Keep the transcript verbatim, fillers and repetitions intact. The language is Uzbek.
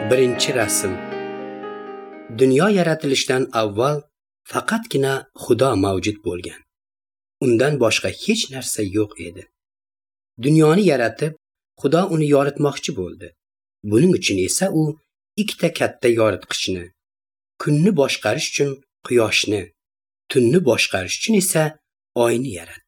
Birinchi rasm. Dunyo yaratilishidan avval faqatgina Xudo mavjud bo'lgan. Undan boshqa hech narsa yo'q edi. Dunyoni yaratib, Xudo uni yoritmoqchi bo'ldi. Buning uchun esa u ikkita katta yoritqichni, kunni boshqarish uchun quyoshni, tunni boshqarish uchun esa oyni yaratdi.